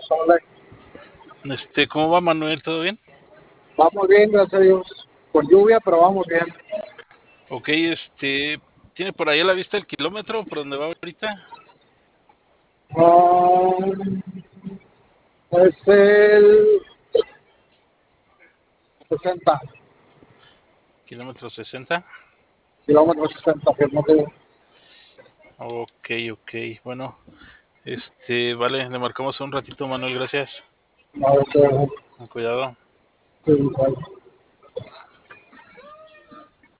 Hola. ¿Cómo va Manuel? ¿Todo bien? Vamos bien, gracias a Dios. Con lluvia, pero vamos bien. Ok, ¿tiene por ahí a la vista el kilómetro por donde va ahorita? Ah, es el 60, Kilómetro 60. kilómetro 60, afirmativo. Ok, ok. Bueno, vale, le marcamos un ratito, Manuel, gracias. No, Con cuidado. sí,